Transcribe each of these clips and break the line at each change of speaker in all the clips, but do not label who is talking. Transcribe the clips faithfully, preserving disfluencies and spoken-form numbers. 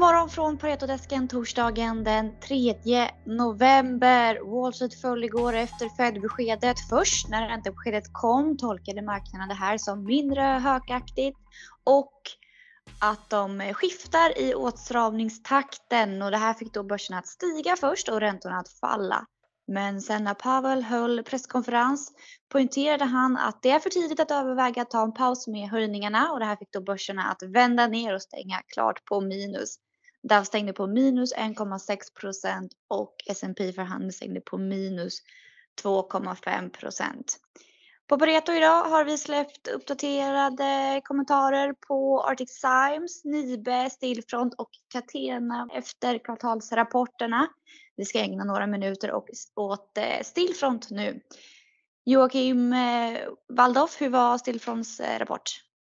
morgon från Paretodesken torsdagen den tredje november. Wall Street föll igår efter Fed-beskedet. Först när räntebeskedet kom tolkade marknaden det här som mindre högaktigt och att de skiftar i åtstramningstakten, och det här fick då börsen att stiga först och räntorna att falla. Men sen när Powell höll presskonferens poängterade han att det är för tidigt att överväga att ta en paus med höjningarna, och det här fick då börserna att vända ner och stänga klart på minus. Dow stängde på minus en komma sex procent och S and P för handel stängde på minus två komma fem procent. På Pareto idag har vi släppt uppdaterade kommentarer på Arctic Symes, Nibe, Stillfront och Catena efter kvartalsrapporterna. Vi ska ägna några minuter åt Stillfront nu. Joakim Walldorf, hur var Stillfronts rapport?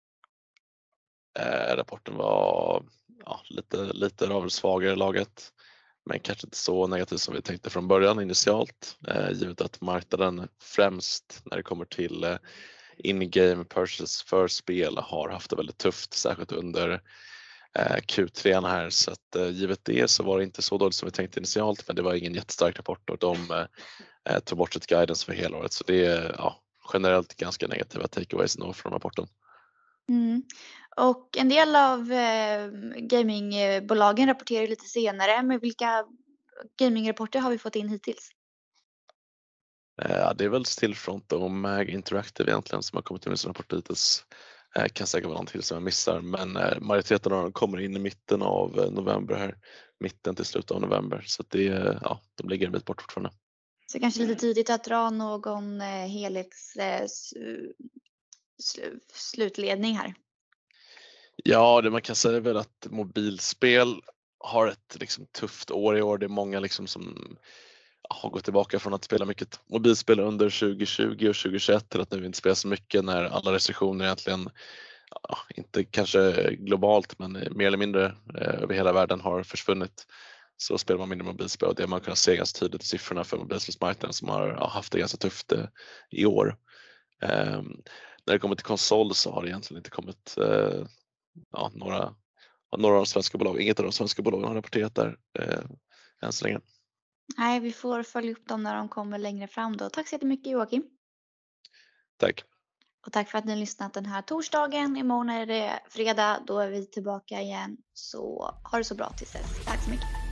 Eh, rapporten var ja, lite, lite av svagare laget, men kanske inte så negativt som vi tänkte från början initialt, eh, givet att marknaden främst när det kommer till eh, in-game purchase för spel har haft det väldigt tufft, särskilt under eh, Q tre här, så att eh, givet det så var det inte så dåligt som vi tänkte initialt, men det var ingen jättestark rapport och de eh, tog bort sitt guidance för hela året, så det är ja, generellt ganska negativa takeaways nå från rapporten.
Mm. Och en del av eh, gamingbolagen rapporterar lite senare, men vilka gamingrapporter har vi fått in hittills?
Ja, det är väl Stillfront och Mag Interactive egentligen som har kommit in med sina rapporter hittills. Kan säkert vara någon till som jag missar, men majoriteten av dem kommer in i mitten av november här, mitten till slutet av november, så det, ja, de ligger en bit bort fortfarande.
Så kanske lite tidigt att dra någon helhets eh, sl- slutledning här.
Ja, det man kan säga är väl att mobilspel har ett liksom tufft år i år. Det är många liksom som har gått tillbaka från att spela mycket mobilspel under tjugo tjugo och tjugo tjugoett till att nu inte spela så mycket när alla restriktioner egentligen, ja, inte kanske globalt men mer eller mindre eh, över hela världen har försvunnit. Så spelar man mindre mobilspel, och det man kan se ganska tydligt i siffrorna för mobilspelsmarknaden som har ja, haft det ganska tufft eh, i år. Eh, när det kommer till konsol så har det egentligen inte kommit eh, ja, några, några av de svenska bolagen, inget av de svenska bolagen har rapporterat där eh, än så länge.
Nej, vi får följa upp dem när de kommer längre fram då. Tack så jättemycket Joakim.
Tack.
Och tack för att ni har lyssnat den här torsdagen. Imorgon är det fredag, då är vi tillbaka igen. Så ha det så bra tills dess. Tack så mycket.